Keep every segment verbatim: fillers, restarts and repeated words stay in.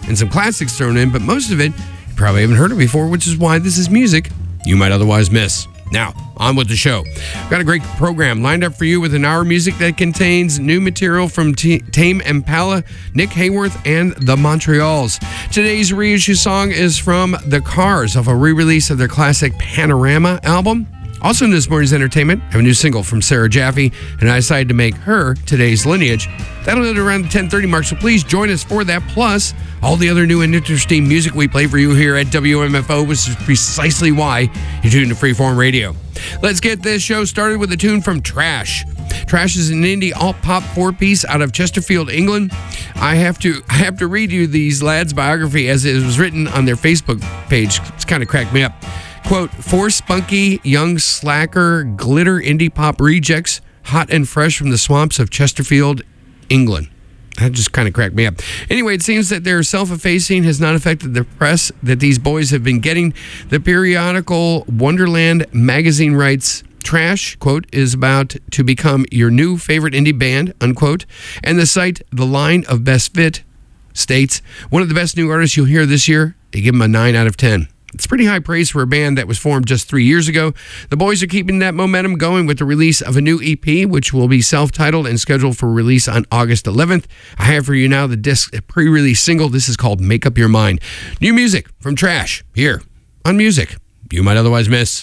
and some classics thrown in, but most of it you probably haven't heard of before, which is why this is music you might otherwise miss. Now, on with the show. We've got a great program lined up for you with an hour of music that contains new material from T- Tame Impala, Nick Hayworth, and the Montreals. Today's reissue song is from The Cars off a re-release of their classic Panorama album. Also in this morning's entertainment, I have a new single from Sarah Jaffe, and I decided to make her today's Lineage. That'll hit around the ten thirty mark, so please join us for that, plus all the other new and interesting music we play for you here at W M F O, which is precisely why you tune to Freeform Radio. Let's get this show started with a tune from Trash. Trash is an indie alt-pop four-piece out of Chesterfield, England. I have to I have to read you these lads' biography as it was written on their Facebook page. It's kind of cracked me up. Quote, four spunky, young slacker, glitter indie pop rejects, hot and fresh from the swamps of Chesterfield, England. That just kind of cracked me up. Anyway, it seems that their self-effacing has not affected the press that these boys have been getting. The periodical Wonderland magazine writes, Trash, quote, is about to become your new favorite indie band, unquote. And the site, The Line of Best Fit, states, one of the best new artists you'll hear this year. They give them a nine out of ten. It's pretty high praise for a band that was formed just three years ago. The boys are keeping that momentum going with the release of a new E P, which will be self-titled and scheduled for release on August eleventh. I have for you now the disc pre-release single. This is called Make Up Your Mind. New music from Trash here on Music You Might Otherwise Miss.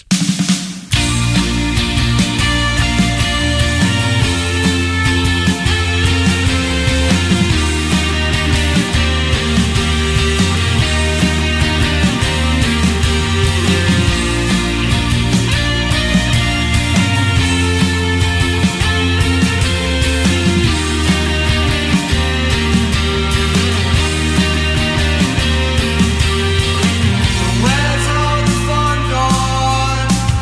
Where's all the fun gone?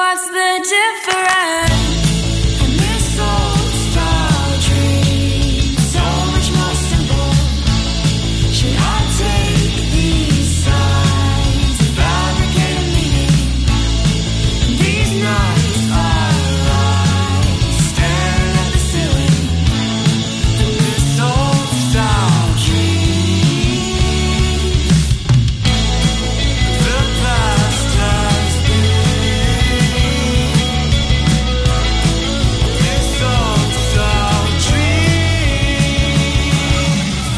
what's the difference? And this old style dream, so much more simple. Should I take these signs and fabricate a meaning? These nights are right, staring at the ceiling. And this old style dream, the past has been. This old style dream.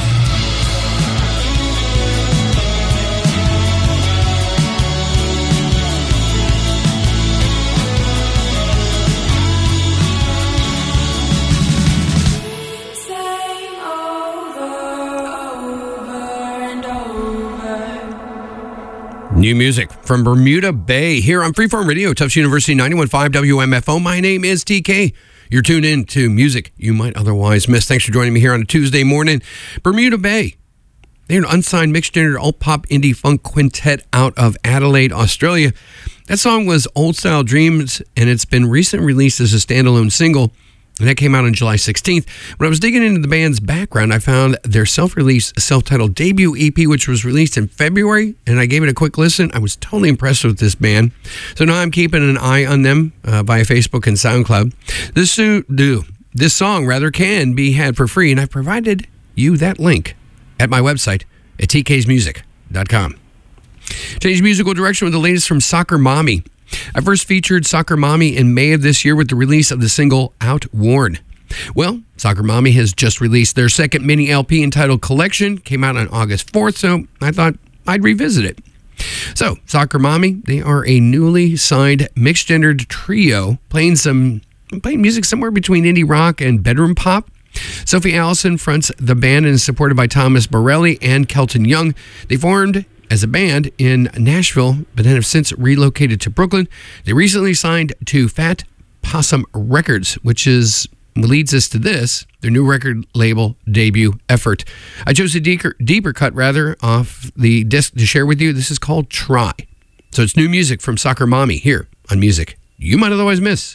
Same over, over and over. New music from Bermuda Bay here on Freeform Radio, Tufts University ninety-one point five W M F O. My name is T K. You're tuned in to music you might otherwise miss. Thanks for joining me here on a Tuesday morning. Bermuda Bay. They're an unsigned mixed-gender alt-pop indie funk quintet out of Adelaide, Australia. That song was Old Style Dreams, and it's been recently released as a standalone single, and that came out on July sixteenth. When I was digging into the band's background, I found their self-released, self-titled debut E P, which was released in February, and I gave it a quick listen. I was totally impressed with this band. So now I'm keeping an eye on them uh, via Facebook and SoundCloud. This, su- do, this song, rather, can be had for free, and I've provided you that link at my website at t k's music dot com. Change musical direction with the latest from Soccer Mommy. I first featured Soccer Mommy in May of this year with the release of the single Outworn. Well, Soccer Mommy has just released their second mini L P entitled Collection. Came out on August fourth, so I thought I'd revisit it. So, Soccer Mommy, they are a newly signed mixed-gendered trio playing some playing music somewhere between indie rock and bedroom pop. Sophie Allison fronts the band and is supported by Thomas Borelli and Kelton Young. They formed as a band in Nashville, but then have since relocated to Brooklyn. They recently signed to Fat Possum Records, which is leads us to this, their new record label debut effort. I chose a deeper, deeper cut, rather, off the disc to share with you. This is called Try. So it's new music from Soccer Mommy here on Music You Might Otherwise Miss.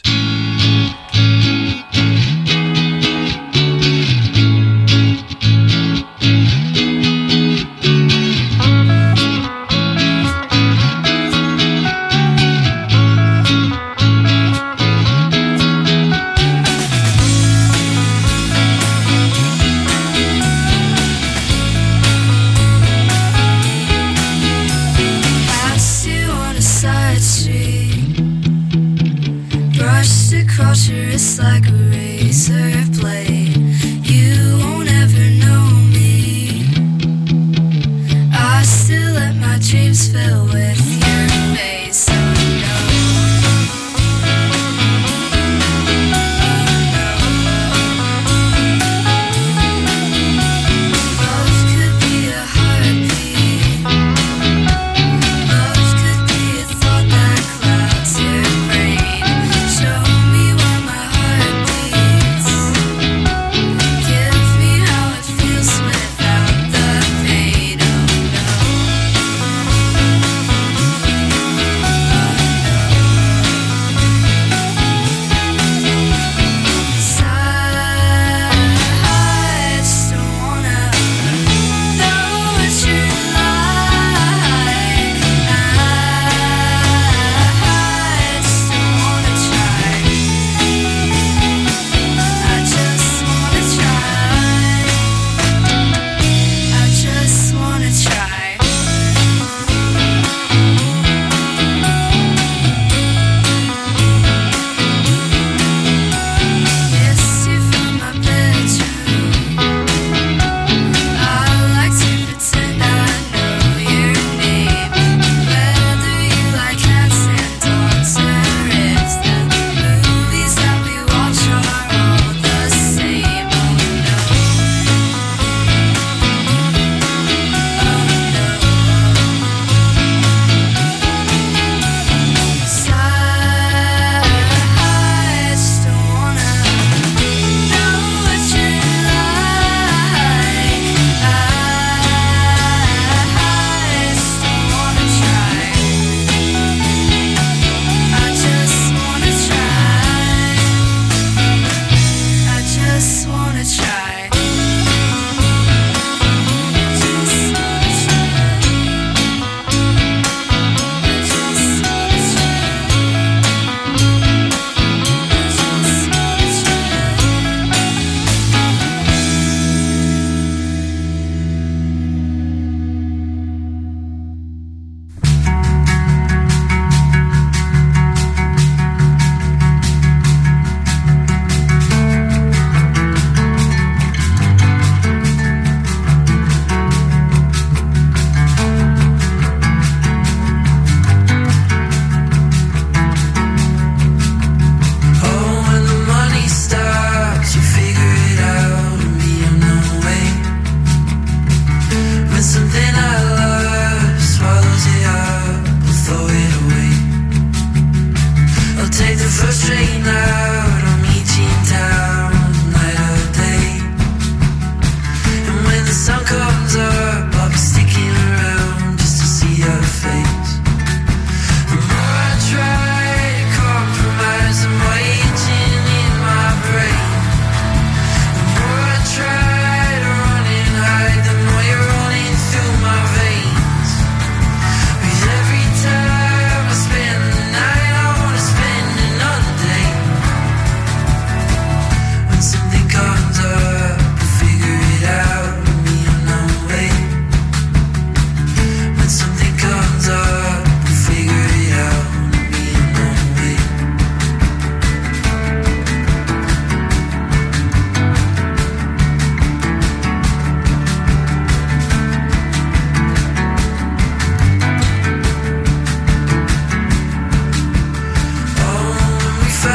Passed you on a side street, brushed across your wrist like a razor blade. You won't ever know me. I still let my dreams fill with your face. Oh no. Love could be a heartbeat. Love could be a thought that clouds your brain. Show me why my heart beats.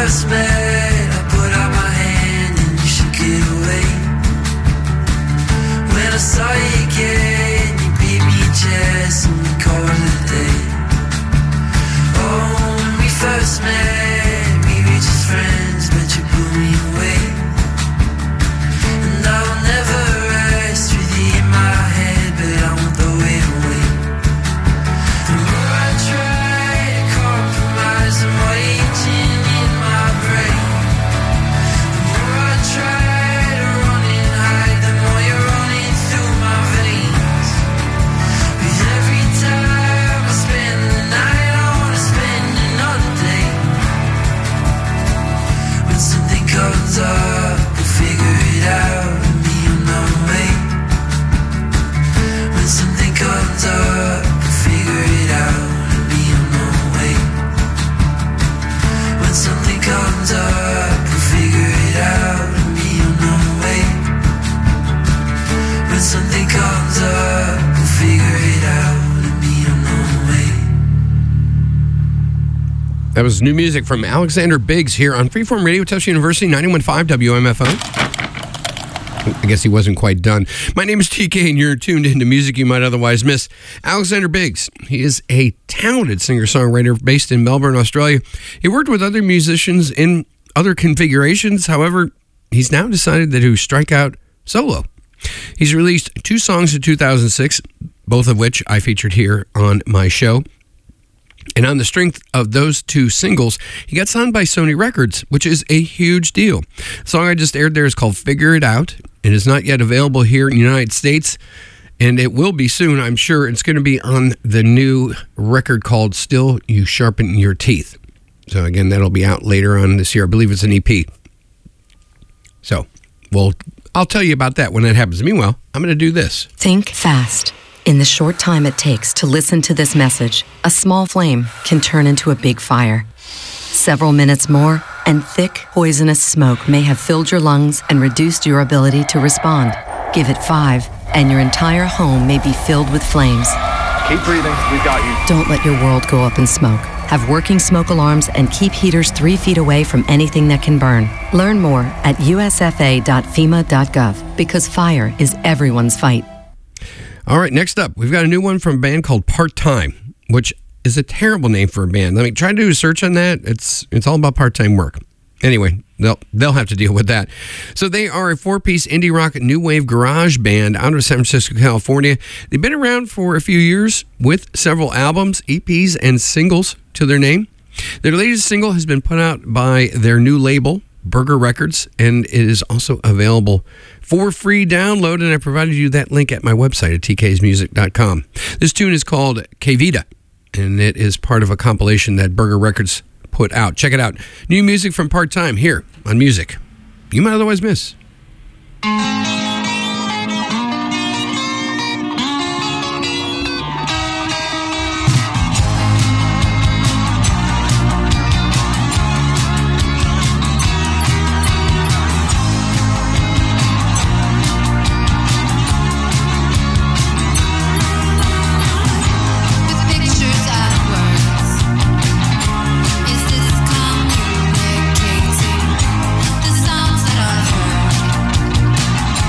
first met, I put out my hand and you shook it away. When I saw you again, you beat me your chest and we called it a day. Oh, when we first met, we were just friends, but you blew me away. And I will never rest with you in my head, but I won't throw it away. The more I try to compromise, the more you're itching in my brain. The more I try to run and hide, the more you're running through my veins. With every time I spend the night, I wanna spend another day. When something comes up, we'll figure it out and be on our way. When something comes up, we'll figure it out and be on our way. When something comes up, we'll figure it out and be on our way. When something comes up, we'll figure it out and be on our way. That was new music from Alexander Biggs here on Freeform Radio, Tufts University, ninety-one point five W M F O. I guess he wasn't quite done. My name is T K, and you're tuned into music you might otherwise miss. Alexander Biggs, he is a talented singer-songwriter based in Melbourne, Australia. He worked with other musicians in other configurations. However, he's now decided that he'll strike out solo. He's released two songs in two thousand six, both of which I featured here on my show. And on the strength of those two singles, he got signed by Sony Records, which is a huge deal. The song I just aired there is called Figure It Out. It is not yet available here in the United States, and it will be soon, I'm sure. It's going to be on the new record called Still You Sharpen Your Teeth. So again, that'll be out later on this year. I believe it's an E P. So, well, I'll tell you about that when that happens. Meanwhile, I'm going to do this. Think fast. In the short time it takes to listen to this message, a small flame can turn into a big fire. Several minutes more, and thick, poisonous smoke may have filled your lungs and reduced your ability to respond. Give it five, and your entire home may be filled with flames. Keep breathing, we've got you. Don't let your world go up in smoke. Have working smoke alarms and keep heaters three feet away from anything that can burn. Learn more at U S F A dot FEMA dot gov, because fire is everyone's fight. All right, next up, we've got a new one from a band called Part Time, which is a terrible name for a band. I mean, try to do a search on that. It's it's all about part-time work. Anyway, they'll they'll have to deal with that. So they are a four-piece indie rock new wave garage band out of San Francisco, California. They've been around for a few years with several albums, E Ps, and singles to their name. Their latest single has been put out by their new label, Burger Records, and it is also available for free download, and I provided you that link at my website at t k's music dot com. This tune is called Que Vida, and it is part of a compilation that Burger Records put out. Check it out. New music from Part Time here on Music You Might Otherwise Miss. Communicating the sounds that I've heard.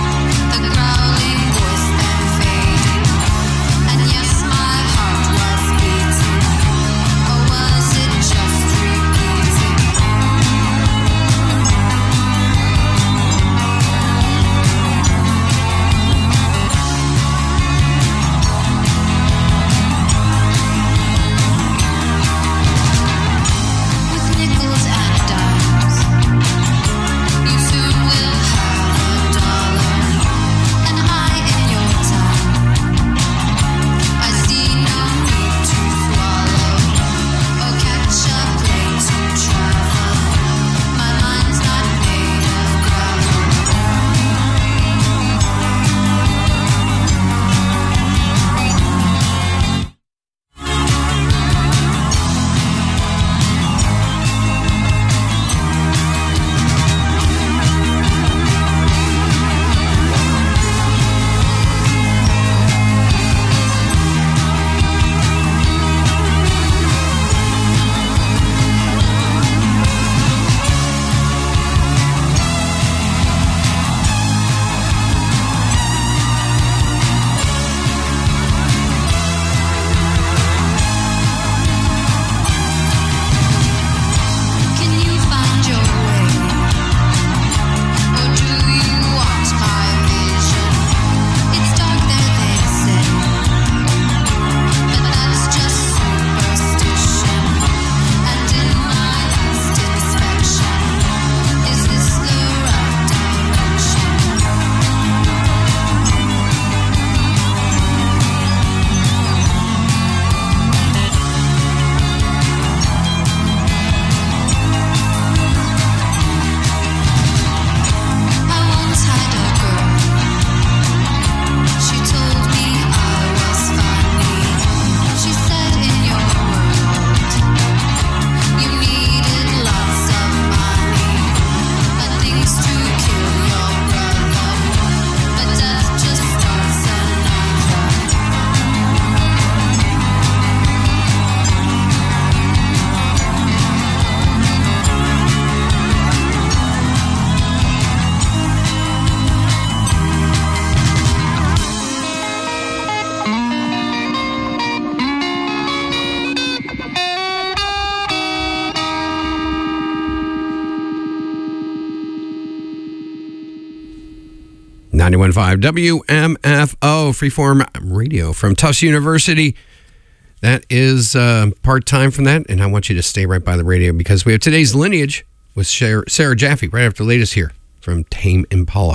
ninety-one point five W M F O, Freeform Radio from Tufts University. That is uh, part-time from that, and I want you to stay right by the radio because we have today's Lineage with Sarah, Sarah Jaffe right after the latest here from Tame Impala.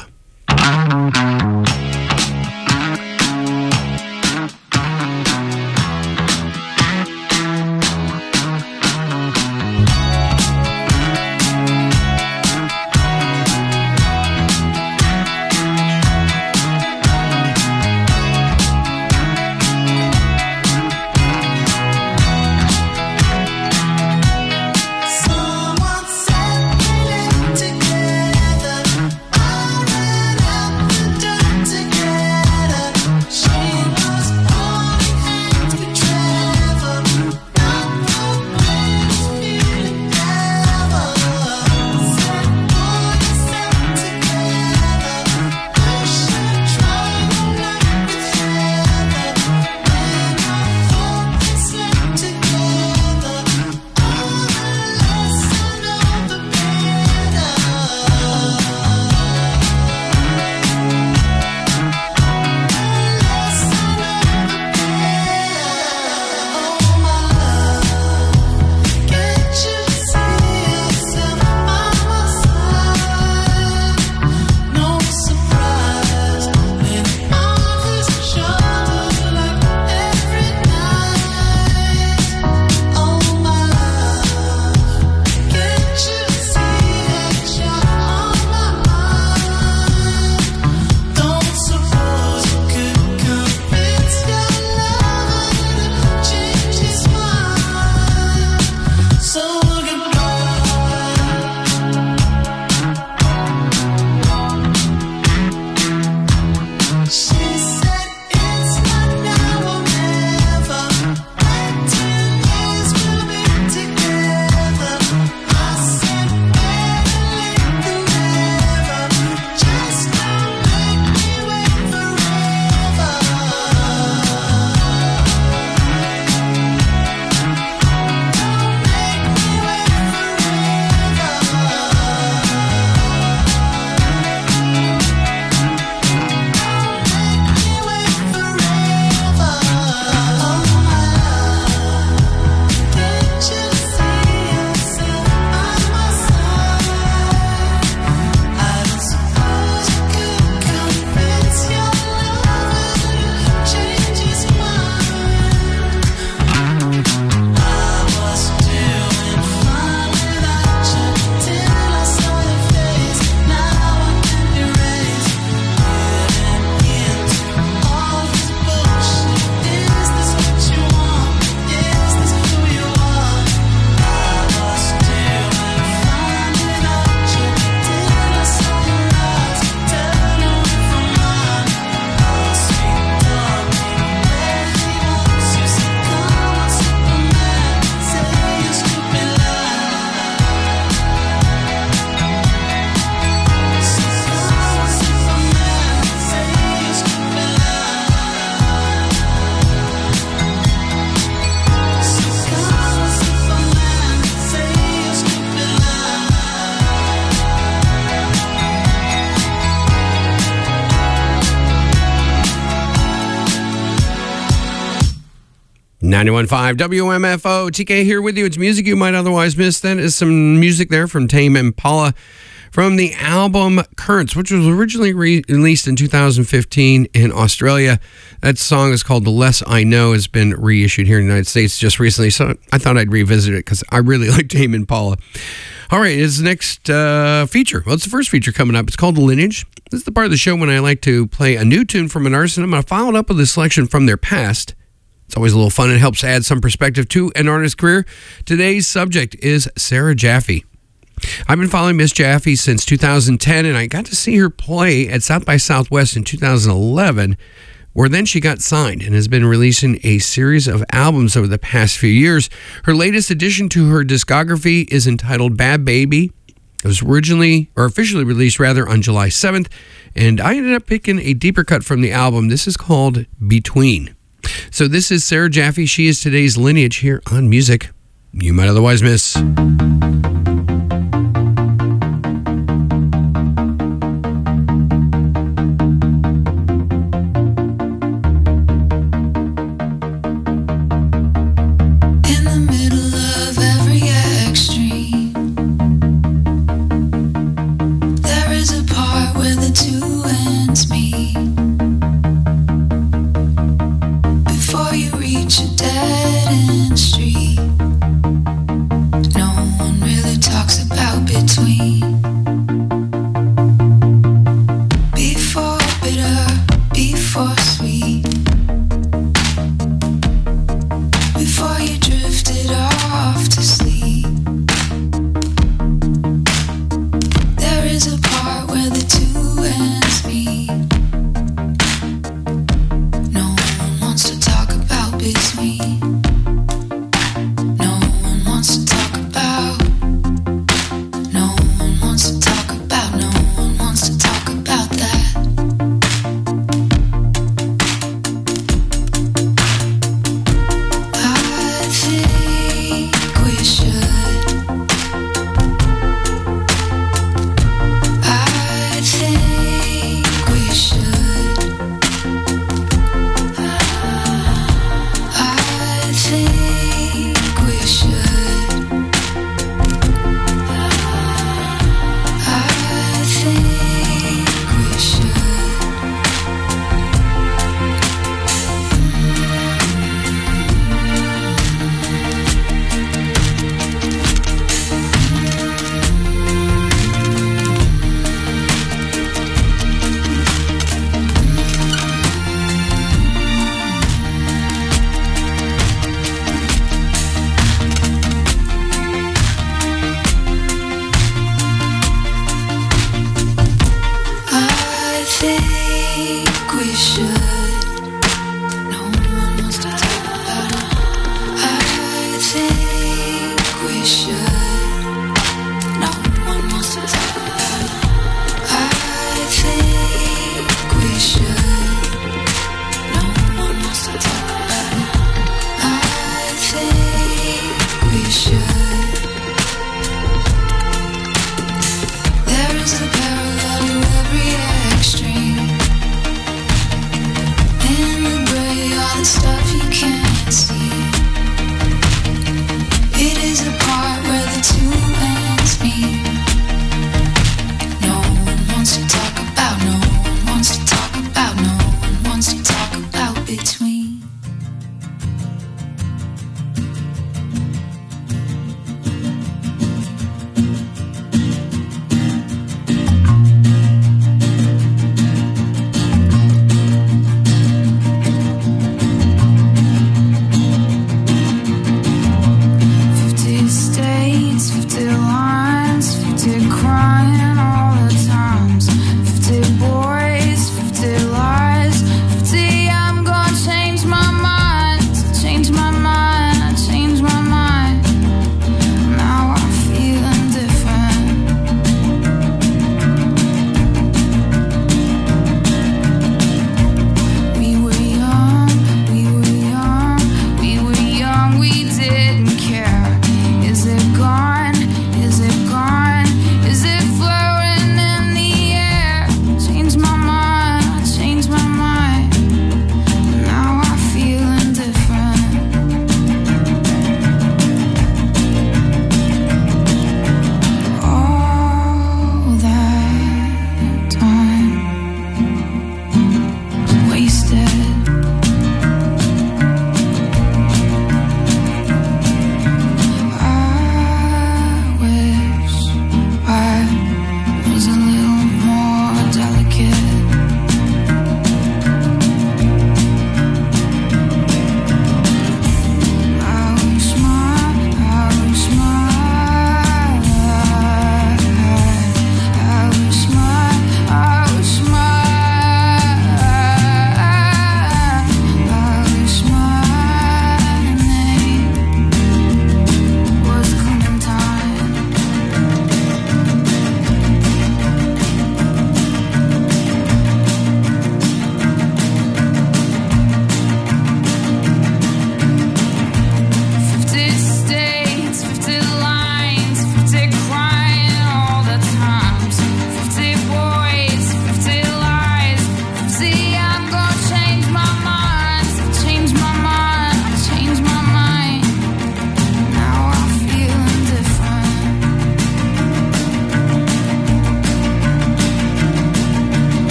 Someone said we lived together. I ran out ninety-one point five W M F O, T K here with you. It's music you might otherwise miss. Then is some music there from Tame Impala from the album Currents, which was originally re- released in two thousand fifteen in Australia. That song is called The Less I Know, has been reissued here in the United States just recently, so I thought I'd revisit it because I really like Tame Impala. All right, his next uh, feature. Well, it's the first feature coming up. It's called The Lineage. This is the part of the show when I like to play a new tune from an artist, and I'm going to follow it up with a selection from their past. It's always a little fun. It helps add some perspective to an artist's career. Today's subject is Sarah Jaffe. I've been following Miss Jaffe since two thousand ten, and I got to see her play at South by Southwest in two thousand eleven, where then she got signed and has been releasing a series of albums over the past few years. Her latest addition to her discography is entitled Bad Baby. It was originally, or officially released rather, on July seventh, and I ended up picking a deeper cut from the album. This is called Between. So this is Sarah Jaffe. She is today's Lineage here on Music You Might Otherwise Miss. should. No one wants to talk. I think we should. No one wants to talk. I think we should. There is a parallel to every extreme. In the gray, all the stuff you can't see. It is a part where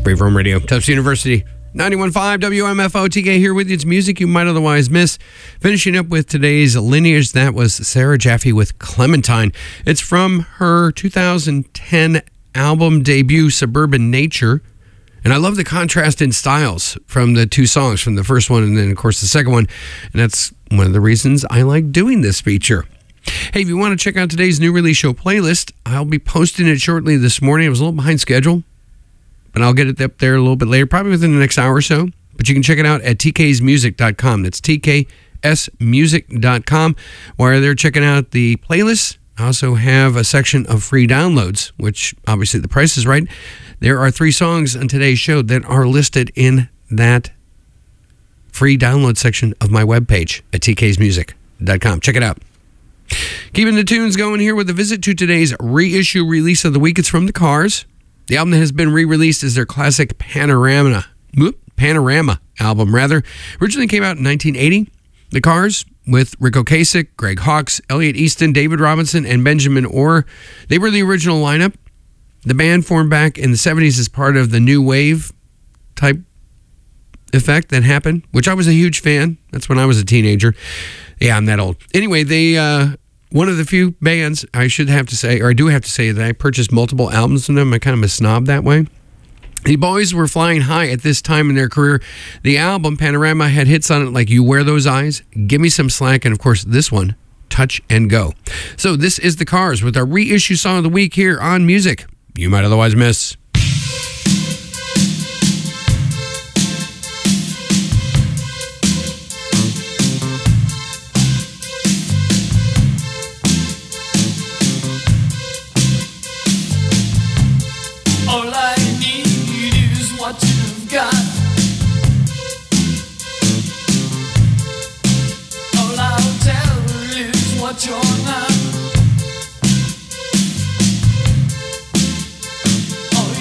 Free From Radio. Tufts University, ninety-one point five W M F O. T K here with you. It's music you might otherwise miss. Finishing up with today's lineage, that was Sarah Jaffe with Clementine. It's from her two thousand ten album debut, Suburban Nature. And I love the contrast in styles from the two songs, from the first one and then, of course, the second one. And that's one of the reasons I like doing this feature. Hey, if you want to check out today's new release show playlist, I'll be posting it shortly this morning. It was a little behind schedule, but I'll get it up there a little bit later, probably within the next hour or so. But you can check it out at t k s music dot com. That's t k s music dot com. While they're checking out the playlist, I also have a section of free downloads, which obviously the price is right. There are three songs on today's show that are listed in that free download section of my webpage at t k s music dot com. Check it out. Keeping the tunes going here with a visit to today's reissue release of the week. It's from The Cars. The album that has been re-released is their classic Panorama, whoop, Panorama album, rather. Originally came out in nineteen eighty. The Cars, with Rick Ocasek, Greg Hawkes, Elliot Easton, David Robinson, and Benjamin Orr. They were the original lineup. The band formed back in the seventies as part of the new wave type effect that happened, which I was a huge fan. That's when I was a teenager. Yeah, I'm that old. Anyway, they uh, one of the few bands, I should have to say, or I do have to say, that I purchased multiple albums from them. I'm kind of a snob that way. The boys were flying high at this time in their career. The album, Panorama, had hits on it like You Wear Those Eyes, Give Me Some Slack, and of course this one, Touch and Go. So this is The Cars with our reissue song of the week here on Music You Might Otherwise Miss. All I need is what you've got. All I'll tell is what you're not. All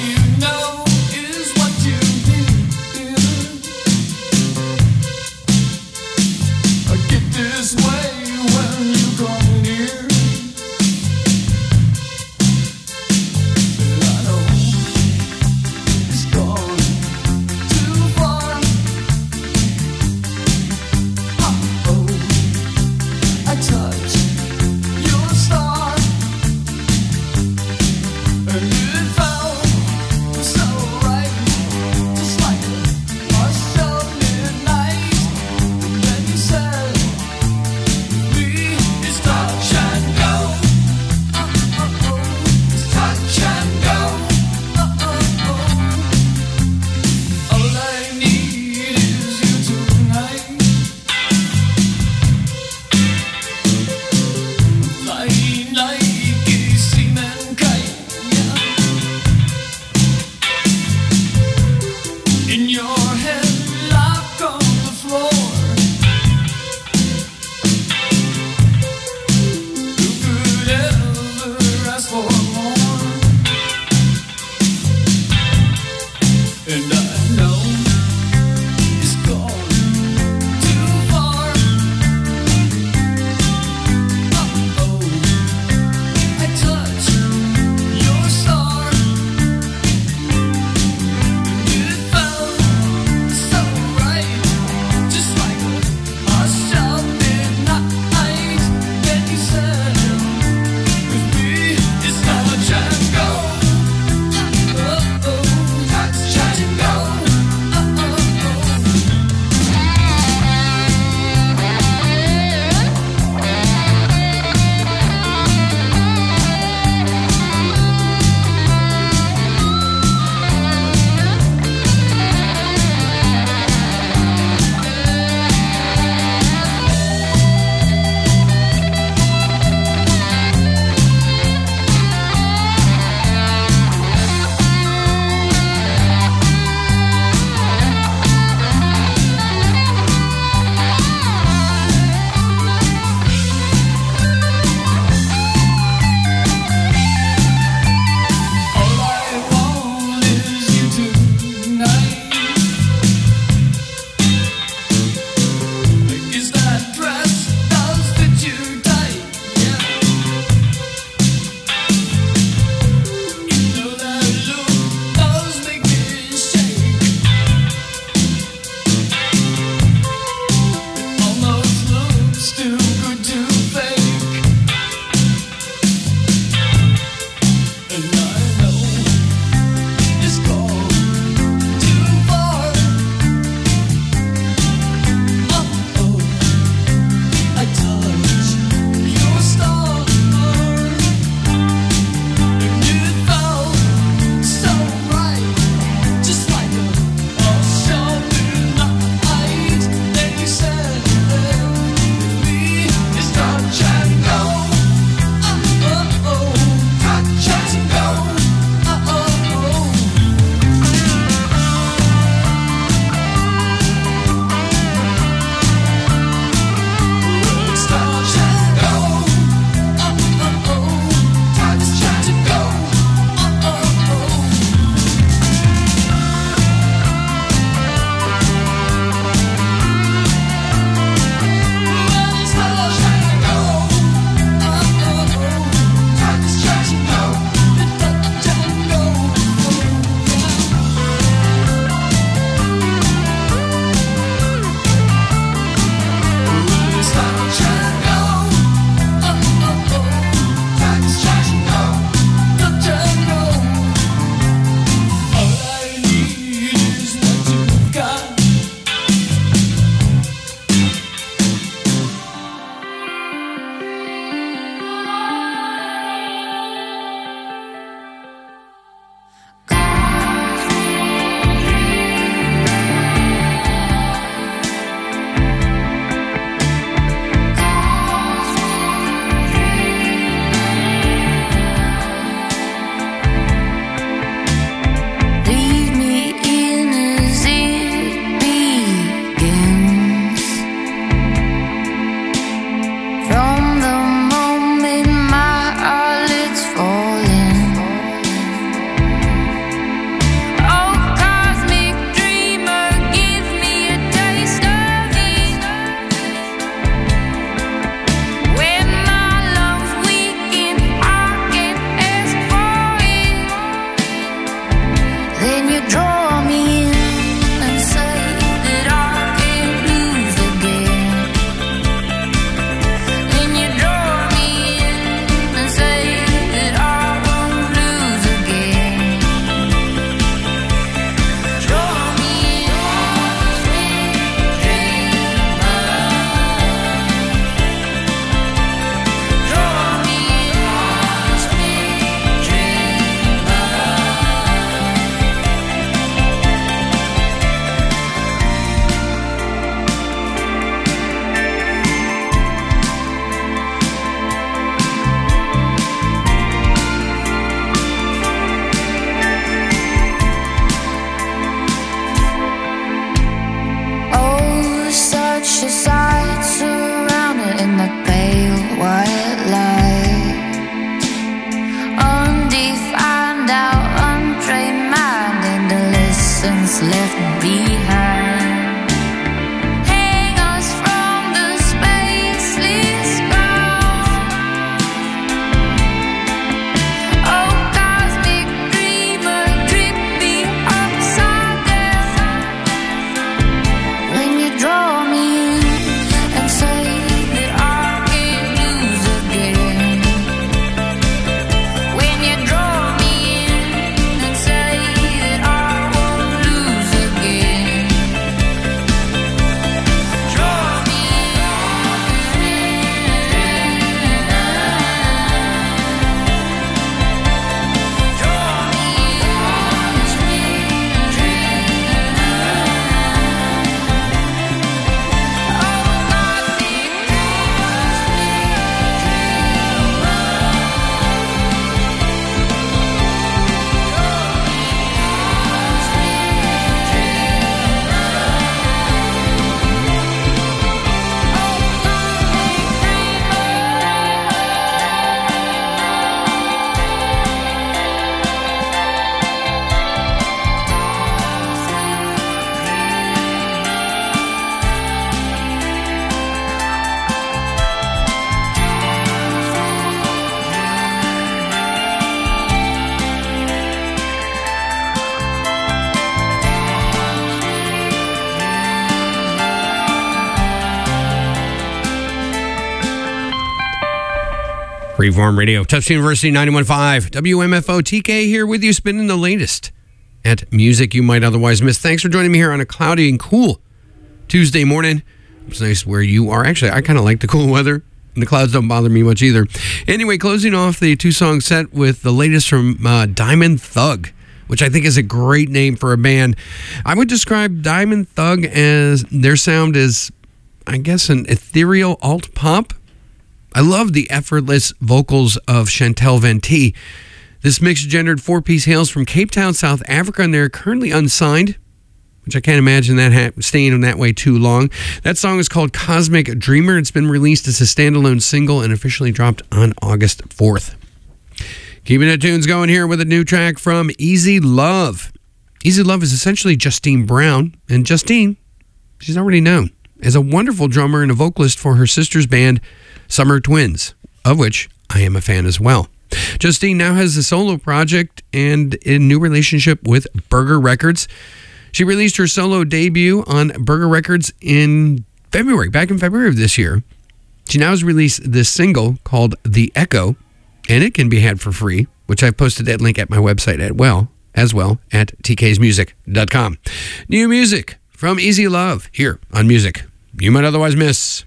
Freeform Radio, Tufts University ninety-one point five, W M F O. T K here with you, spinning the latest at music you might otherwise miss. Thanks for joining me here on a cloudy and cool Tuesday morning. It's nice where you are. Actually, I kind of like the cool weather, and the clouds don't bother me much either. Anyway, closing off the two-song set with the latest from uh, Diamond Thug, which I think is a great name for a band. I would describe Diamond Thug as, their sound is, I guess, an ethereal alt-pop. I love the effortless vocals of Chantel Venti. This mixed-gendered four-piece hails from Cape Town, South Africa, and they're currently unsigned, which I can't imagine that ha- staying in that way too long. That song is called Cosmic Dreamer. It's been released as a standalone single and officially dropped on August fourth. Keeping the tunes going here with a new track from Easy Love. Easy Love is essentially Justine Brown, and Justine, she's already known as a wonderful drummer and a vocalist for her sister's band, Summer Twins, of which I am a fan as well. Justine now has a solo project and a new relationship with Burger Records. She released her solo debut on Burger Records in February, back in February of this year. She now has released this single called The Echo, and it can be had for free, which I've posted that link at my website at well, as well at t k's music dot com. New music from Easy Love here on Music You Might Otherwise Miss.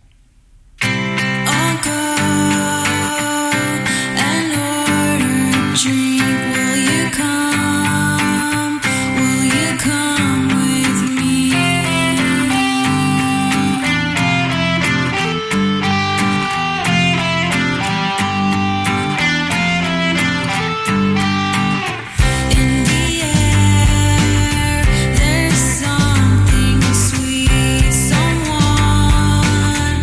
Something sweet, someone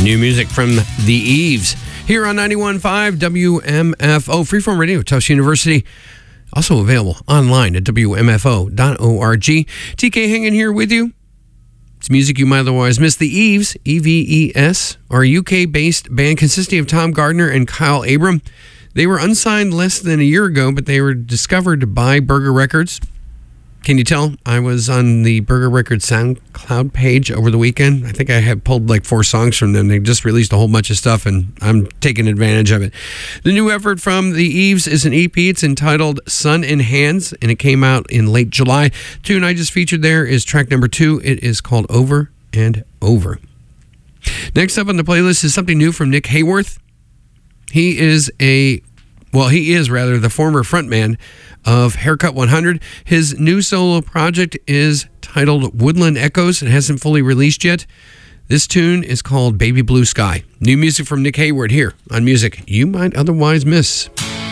New music from The Eves here on ninety-one point five W M F O Freeform Radio, Tufts University. Also available online at W M F O dot org. T K hanging here with you. It's music you might otherwise miss. The Eves, E V E S, are a U K-based band consisting of Tom Gardner and Kyle Abram. They were unsigned less than a year ago, but they were discovered by Burger Records. Can you tell? I was on the Burger Records SoundCloud page over the weekend. I think I had pulled like four songs from them. They just released a whole bunch of stuff, and I'm taking advantage of it. The new effort from The Eves is an E P. It's entitled Sun in Hands, and it came out in late July. Tune I just featured there is track number two. It is called Over and Over. Next up on the playlist is something new from Nick Hayworth. He is a, well, he is rather the former frontman of Haircut one hundred. His new solo project is titled Woodland Echoes. It hasn't fully released yet. This tune is called Baby Blue Sky. New music from Nick Hayworth here on Music You Might Otherwise Miss.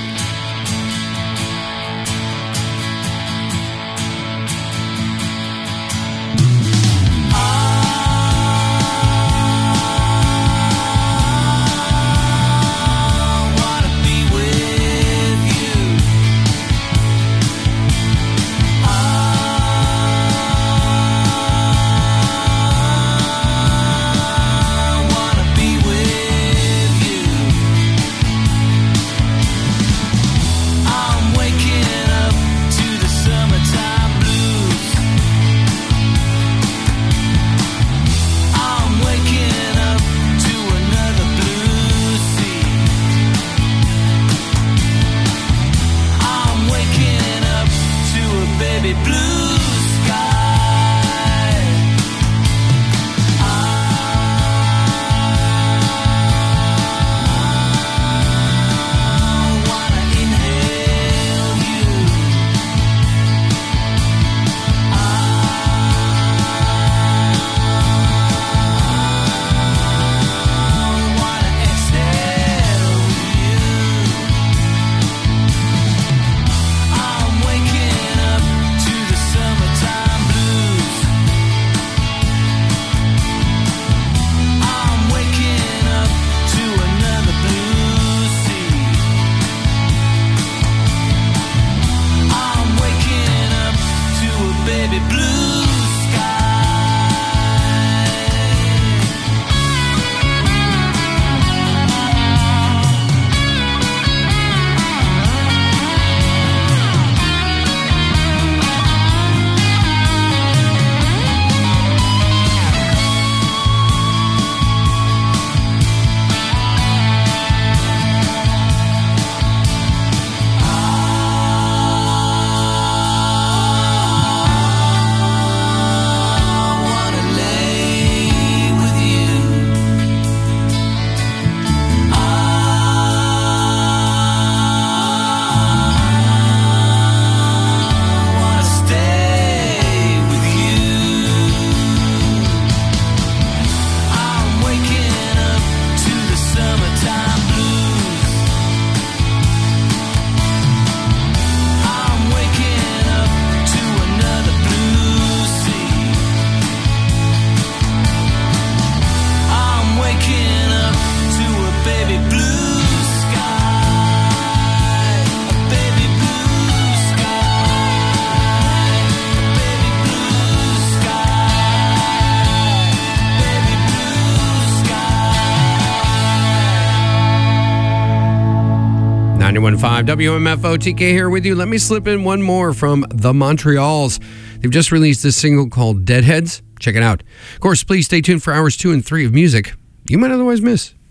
ninety-one point five W M F O, T K here with you. Let me slip in one more from the Montreals. They've just released this single called Deadheads. Check it out. Of course, please stay tuned for hours two and three of music you might otherwise miss.